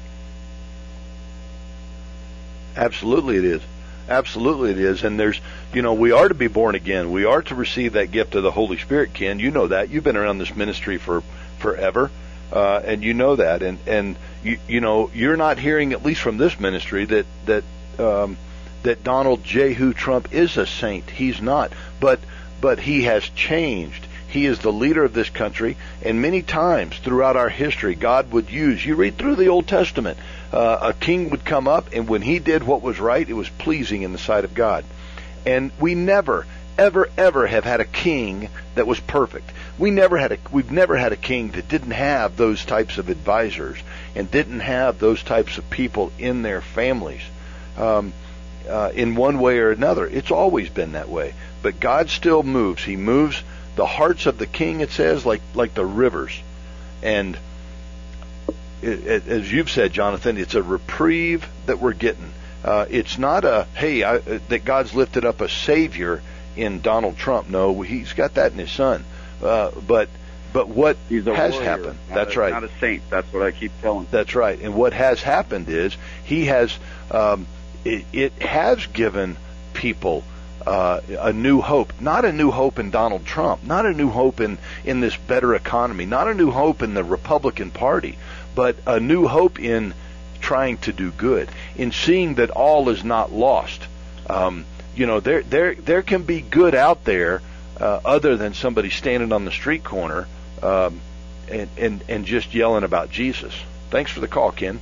C: Absolutely, it is. Absolutely it is. And there's, you know, we are to be born again. We are to receive that gift of the Holy Spirit, Ken. You know that. You've been around this ministry for forever, uh, and you know that. And, and you, you know, you're not hearing, at least from this ministry, that, that, um, that Donald Jehu Trump is a saint. He's not. But, but he has changed. He is the leader of this country, and many times throughout our history, God would use, you read through the Old Testament, uh, a king would come up, and when he did what was right, it was pleasing in the sight of God. And we never, ever, ever have had a king that was perfect. We never had a, we've never had a king that didn't have those types of advisors and didn't have those types of people in their families. Um, uh, in one way or another, it's always been that way. But God still moves. He moves the hearts of the king, it says, like like the rivers. And it, it, as you've said, Jonathan, it's a reprieve that we're getting. Uh, it's not a, hey, I, that God's lifted up a savior in Donald Trump. No, he's got that in his son. Uh, but but what
H: He's a
C: has
H: warrior,
C: happened,
H: not
C: that's
H: a,
C: right.
H: Not a saint. That's what I keep telling.
C: That's right. And what has happened is he has, um, it, it has given people Uh, a new hope, not a new hope in Donald Trump, not a new hope in, in this better economy, not a new hope in the Republican Party, but a new hope in trying to do good, in seeing that all is not lost. Um, you know, there there there can be good out there uh, other than somebody standing on the street corner um, and, and, and just yelling about Jesus. Thanks for the call, Ken.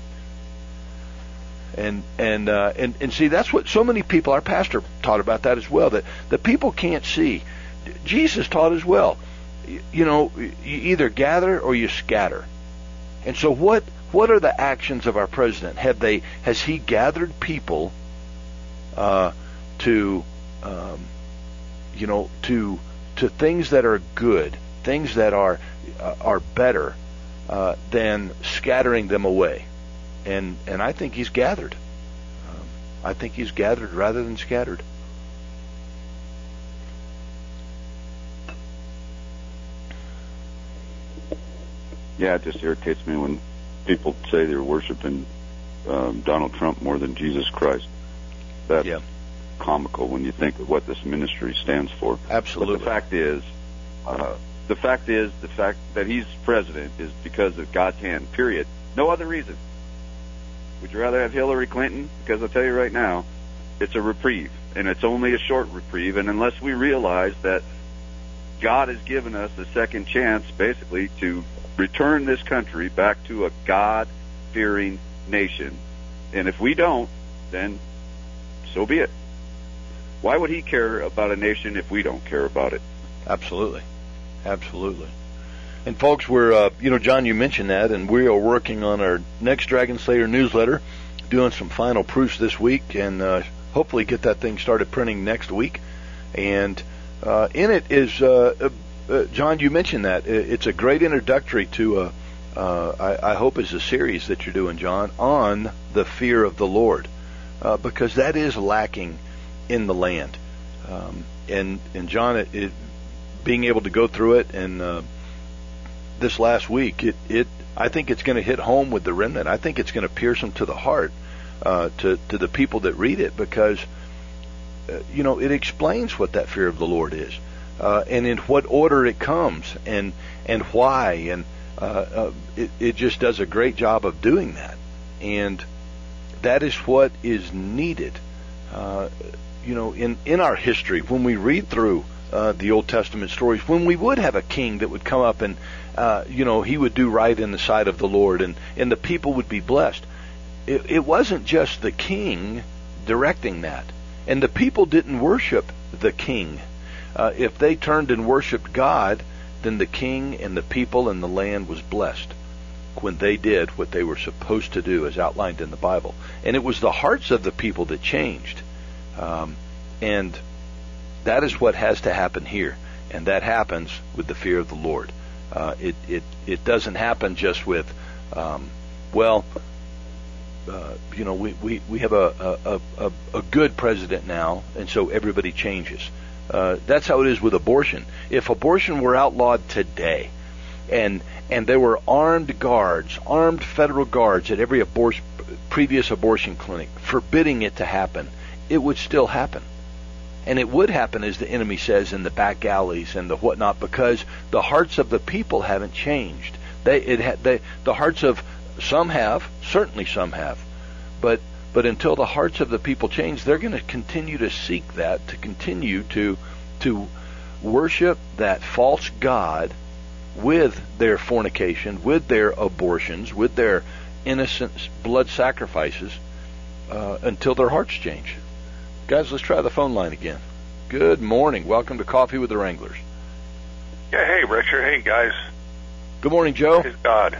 C: And and uh, and and see, that's what so many people. Our pastor taught about that as well. That the people can't see. Jesus taught as well. You, you know, you either gather or you scatter. And so, what what are the actions of our president? Have they has he gathered people uh, to um, you know to to things that are good, things that are uh, are better uh, than scattering them away? And and I think he's gathered. Um, I think he's gathered rather than scattered.
E: Yeah, it just irritates me when people say they're worshiping um, Donald Trump more than Jesus Christ. That's,
C: yeah.
E: comical when you think of what this ministry stands for.
C: Absolutely.
E: But the fact is, uh, the fact is, the fact that he's president is because of God's hand, period. No other reason. Would you rather have Hillary Clinton? Because I'll tell you right now, it's a reprieve, and it's only a short reprieve, and unless we realize that God has given us a second chance, basically, to return this country back to a God-fearing nation, and if we don't, then so be it. Why would he care about a nation if we don't care about it?
C: Absolutely. Absolutely. And folks, we're, uh, you know, John, you mentioned that, and we are working on our next Dragon Slayer newsletter, doing some final proofs this week, and uh, hopefully get that thing started printing next week. And uh, in it is, uh, uh, John, you mentioned that. It's a great introductory to, a, uh, I, I hope, is a series that you're doing, John, on the fear of the Lord, uh, because that is lacking in the land. Um, and, and John, it, it being able to go through it, and uh, this last week, it, it I think it's going to hit home with the remnant. I think it's going to pierce them to the heart, uh, to to the people that read it, because uh, you know it explains what that fear of the Lord is, uh, and in what order it comes, and and why, and uh, uh, it, it just does a great job of doing that, and that is what is needed. Uh, you know, in in our history, when we read through Uh, the Old Testament stories, when we would have a king that would come up and, uh, you know, he would do right in the sight of the Lord, and, and the people would be blessed. It, it wasn't just the king directing that. And the people didn't worship the king. Uh, if they turned and worshiped God, then the king and the people and the land was blessed when they did what they were supposed to do, as outlined in the Bible. And it was the hearts of the people that changed. Um, and that is what has to happen here, and that happens with the fear of the Lord. Uh, it it it doesn't happen just with, um, well, uh, you know, we, we, we have a, a, a, a good president now, and so everybody changes. Uh, that's how it is with abortion. If abortion were outlawed today, and and there were armed guards, armed federal guards at every abortion, previous abortion clinic, forbidding it to happen, it would still happen. And it would happen, as the enemy says, in the back alleys and the whatnot, because the hearts of the people haven't changed. They, it ha, they, the hearts of some have, certainly some have, but but until the hearts of the people change, they're going to continue to seek that, to continue to to worship that false god with their fornication, with their abortions, with their innocent blood sacrifices, uh, until their hearts change. Guys, let's try the phone line again. Good morning. Welcome to Coffee with the Wranglers.
I: Yeah, hey, Richard. Hey, guys.
C: Good morning, Joe.
I: Praise God.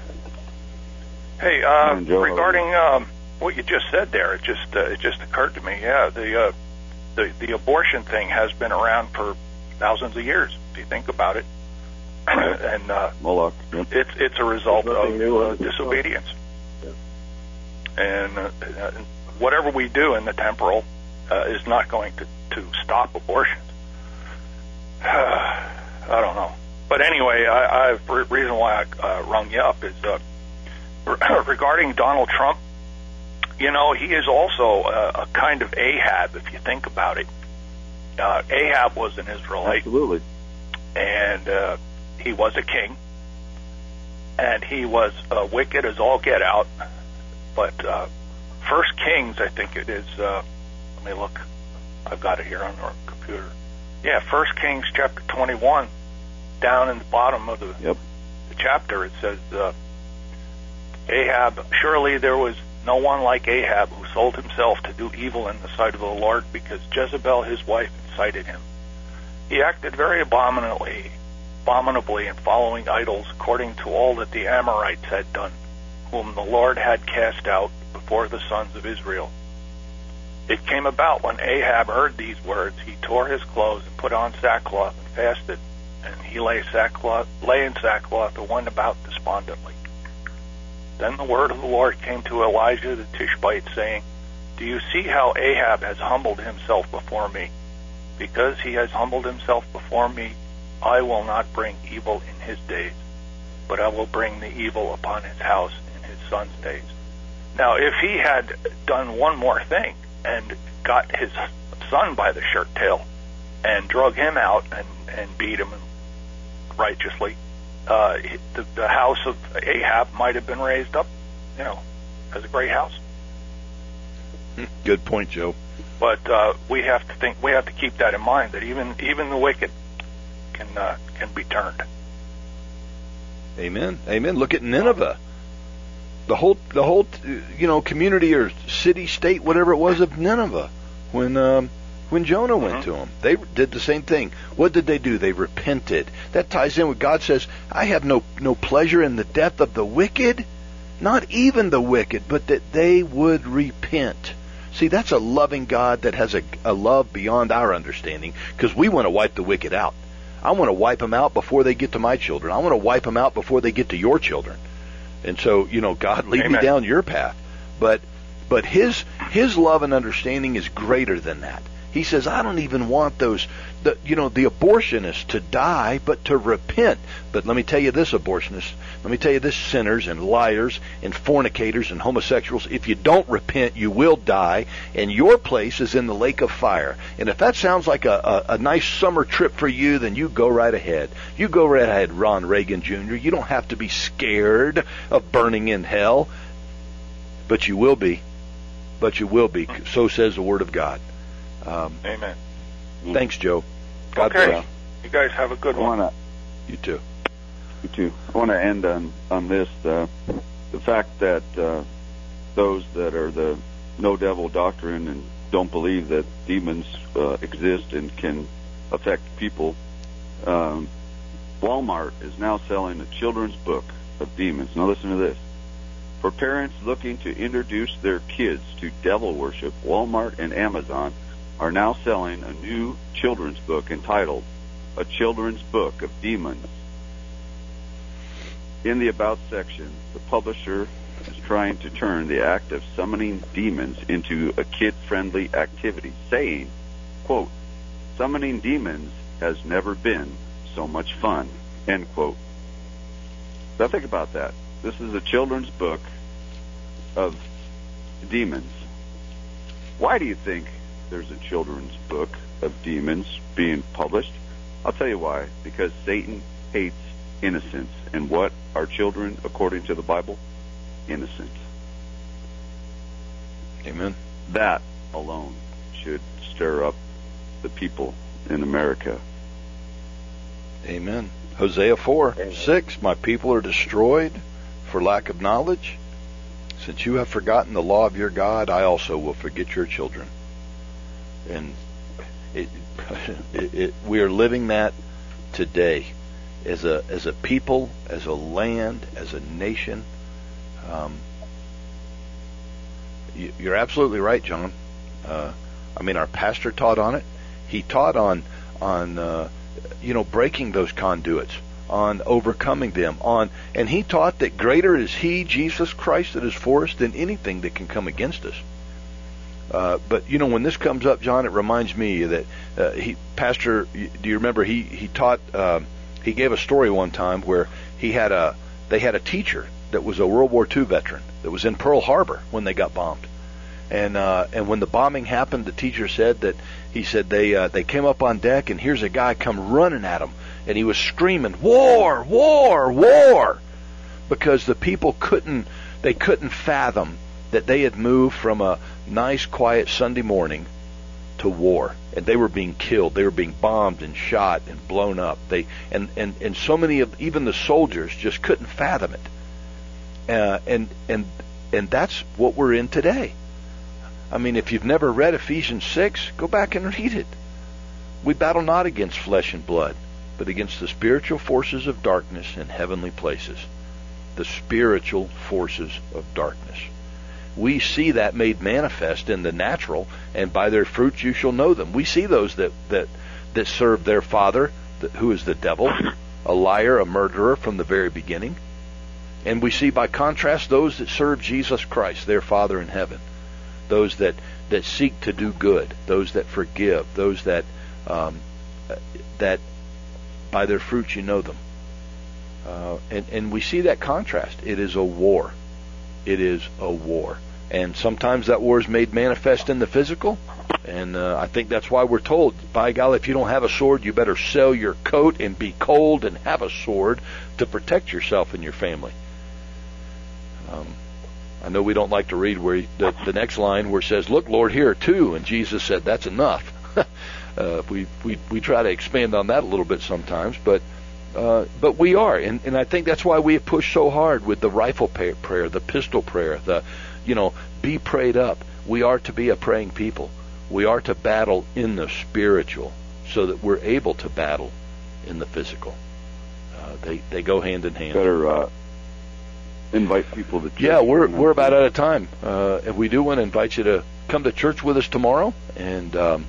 I: Hey, uh,
E: morning, Joe.
I: regarding um, what you just said there, it just uh, it just occurred to me. Yeah, the uh, the the abortion thing has been around for thousands of years, if you think about it, and uh,
E: Moloch. Yep.
I: it's it's a result of
F: new
I: uh, disobedience. Yeah. And uh, whatever we do in the temporal Uh, is not going to, to stop abortions. I don't know. But anyway, I, I the reason why I uh, rung you up is uh, regarding Donald Trump. You know, he is also a, a kind of Ahab, if you think about it. Uh, Ahab was an Israelite.
E: Absolutely.
I: And uh, he was a king. And he was uh, wicked as all get out. But uh, First Kings, I think it is... Uh, Let me look. I've got it here on our computer. Yeah, First Kings chapter twenty-one, down in the bottom of the,
E: yep.
I: the chapter, it says, uh, Ahab, surely there was no one like Ahab who sold himself to do evil in the sight of the Lord, because Jezebel, his wife, incited him. He acted very abominably, abominably in following idols, according to all that the Amorites had done, whom the Lord had cast out before the sons of Israel. It came about when Ahab heard these words, he tore his clothes and put on sackcloth and fasted, and he lay sackcloth, lay in sackcloth and went about despondently. Then the word of the Lord came to Elijah the Tishbite, saying, Do you see how Ahab has humbled himself before me? Because he has humbled himself before me, I will not bring evil in his days, but I will bring the evil upon his house in his son's days. Now, if he had done one more thing, and got his son by the shirt tail and drug him out and, and beat him righteously, uh, the, the house of Ahab might have been raised up, you know, as a great house.
C: Good point, Joe.
I: But uh, we have to think, we have to keep that in mind, that even even the wicked can uh, can be turned.
C: Amen. Amen. Look at Nineveh. The whole the whole you know community or city, state, whatever it was of Nineveh, when um, when Jonah went mm-hmm. to them, they did the same thing. What did they do? They repented. That ties in with God says, "I have no no pleasure in the death of the wicked, not even the wicked, but that they would repent." See, that's a loving God that has a, a love beyond our understanding, because we want to wipe the wicked out. I want to wipe them out before they get to my children. I want to wipe them out before they get to your children. And so, you know, God, lead
I: Amen.
C: me down your path. But but his his love and understanding is greater than that. He says, I don't even want those, the, you know, the abortionists to die, but to repent. But let me tell you this, abortionists, let me tell you this, sinners and liars and fornicators and homosexuals, if you don't repent, you will die, and your place is in the lake of fire. And if that sounds like a, a, a nice summer trip for you, then you go right ahead. You go right ahead, Ron Reagan Junior You don't have to be scared of burning in hell, but you will be. But you will be. So says the Word of God. Um,
I: Amen.
C: Thanks, Joe. God
I: okay.
C: bless.
I: You guys have a good
H: I
I: one.
H: Wanna,
C: you too.
H: You too. I want to end on on this: uh, the fact that uh, those that are the no devil doctrine and don't believe that demons uh, exist and can affect people. Um, Walmart is now selling a children's book of demons. Now listen to this. For parents looking to introduce their kids to devil worship, Walmart and Amazon are now selling a new children's book entitled A Children's Book of Demons. In the About section, the publisher is trying to turn the act of summoning demons into a kid-friendly activity, saying, quote, summoning demons has never been so much fun, end quote. Now think about that. This is a children's book of demons. Why do you think there's a children's book of demons being published? I'll tell you why. Because Satan hates innocence. And what are children, according to the Bible? Innocent.
C: Amen.
H: That alone should stir up the people in America.
C: Amen. Hosea four, six, my people are destroyed for lack of knowledge. Since you have forgotten the law of your God, I also will forget your children. And it, it, it, we are living that today as a as a people, as a land, as a nation. Um, you, you're absolutely right, John. Uh, I mean, our pastor taught on it. He taught on on uh, you know breaking those conduits, on overcoming them, on and he taught that greater is He, Jesus Christ, that is for us than anything that can come against us. Uh, but you know, when this comes up, John, it reminds me that uh, he, Pastor, do you remember he he taught? Uh, he gave a story one time where he had a they had a teacher that was a World War Two veteran that was in Pearl Harbor when they got bombed, and uh, and when the bombing happened, the teacher said that he said they uh, they came up on deck and here's a guy come running at him and he was screaming war, war, war, because the people couldn't they couldn't fathom that they had moved from a nice, quiet Sunday morning to war, and they were being killed. They were being bombed and shot and blown up. They and and, and so many of even the soldiers just couldn't fathom it. Uh, and and and that's what we're in today. I mean, if you've never read Ephesians six, go back and read it. We battle not against flesh and blood, but against the spiritual forces of darkness in heavenly places. The spiritual forces of darkness. We see that made manifest in the natural, and by their fruits you shall know them. We see those that that, that serve their father, who is the devil, a liar, a murderer from the very beginning. And we see by contrast those that serve Jesus Christ, their Father in heaven. Those that, that seek to do good, those that forgive, those that um, that by their fruits you know them. Uh, and, and we see that contrast. It is a war. It is a war. And sometimes that war is made manifest in the physical. And uh, I think that's why we're told, by golly, if you don't have a sword, you better sell your coat and be cold and have a sword to protect yourself and your family. Um, I know we don't like to read where he, the, the next line where it says, look, Lord, here are two. And Jesus said, that's enough. uh, we, we, we try to expand on that a little bit sometimes, but uh, but we are. And, and I think that's why we have pushed so hard with the rifle prayer, the pistol prayer, the, you know, be prayed up. We are to be a praying people. We are to battle in the spiritual so that we're able to battle in the physical. Uh, they they go hand in hand.
H: Better uh, invite people to church.
C: Yeah, we're we're about out of time. Uh, and we do want to invite you to come to church with us tomorrow. And um,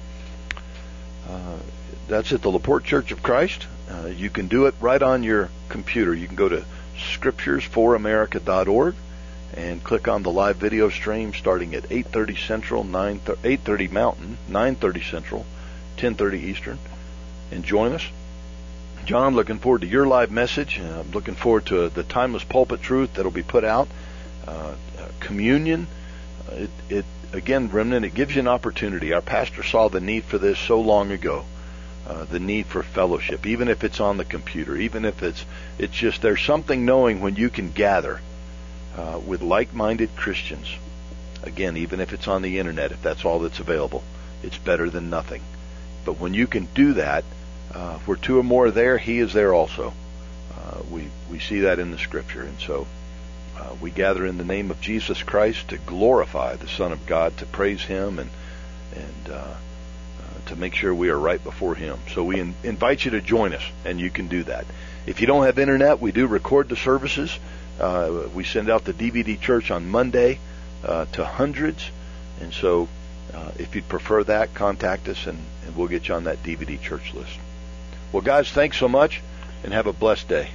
C: uh, that's at the LaPorte Church of Christ. Uh, you can do it right on your computer. You can go to scriptures for america dot org. And click on the live video stream starting at eight thirty Central, nine eight thirty Mountain, nine thirty Central, ten thirty Eastern, and join us. John, looking forward to your live message. Uh, I'm looking forward to the Timeless Pulpit Truth that'll be put out. Uh, uh, communion, uh, it, it again, Remnant, it gives you an opportunity. Our pastor saw the need for this so long ago. Uh, the need for fellowship, even if it's on the computer, even if it's it's just there's something knowing when you can gather Uh, with like-minded Christians. Again, even if it's on the internet, if that's all that's available, it's better than nothing. But when you can do that, uh, where two or more are there, he is there also. Uh, we, we see that in the Scripture. And so uh, we gather in the name of Jesus Christ to glorify the Son of God, to praise him, and, and uh, uh, to make sure we are right before him. So we in, invite you to join us, and you can do that. If you don't have internet, we do record the services. Uh, we send out the D V D Church on Monday uh, to hundreds. And so uh, if you'd prefer that, contact us, and, and we'll get you on that D V D Church list. Well, guys, thanks so much, and have a blessed day.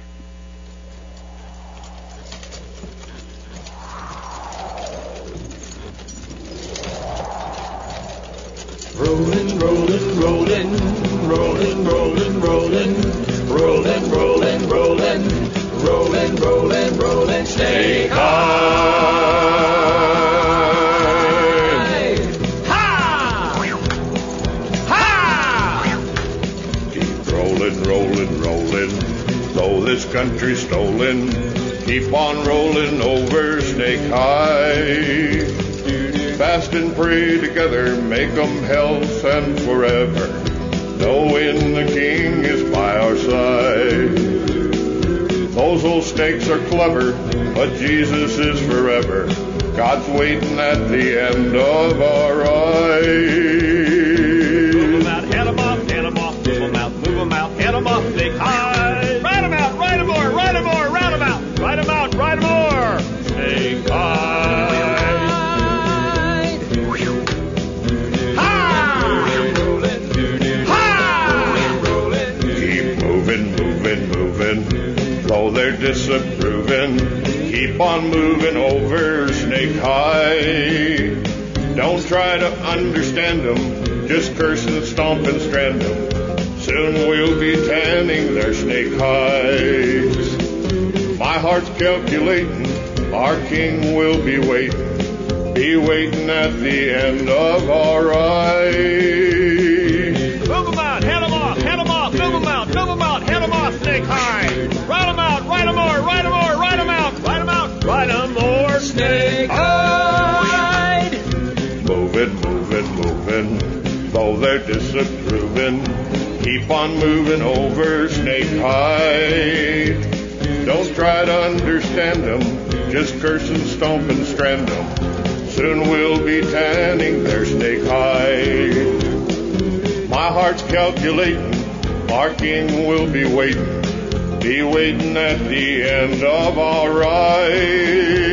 A: Rolling, rolling, rolling, rolling, rolling, rolling, rolling, rolling, rolling, rolling, rolling, rolling, stay high. Ha! Ha!
J: Keep rolling, rolling, rolling, though this country's stolen, keep on rolling over Snake High. Fast and pray together, make 'em health and forever, knowing the King is by our side. Those old snakes are clever, but Jesus is forever. God's waiting at the end of our ride.
B: Move 'em out, head 'em off, head 'em off, move 'em out, move 'em out, head 'em off, Snake High. Ride 'em out, ride 'em more, ride 'em more, round 'em out, ride 'em out, ride 'em more, Snake High.
J: Though they're disapproving, keep on moving over Snake High. Don't try to understand them, just curse and stomp and strand them. Soon we'll be tanning their snake hides. My heart's calculating, our King will be waiting, be waiting at the end of our ride.
B: Move 'em out, head 'em off, head 'em off, move 'em out, move 'em out, head 'em off, Snake High. Ride 'em out, ride 'em more, ride 'em more, ride 'em out, ride 'em out, ride 'em more, Snake High.
J: Moving, moving, moving, though they're disapproving, keep on moving over Snake High. Don't try to understand them, just curse and stomp and strand them. Soon we'll be tanning their Snake High. My heart's calculating, our King will be waiting, be waiting at the end of our ride.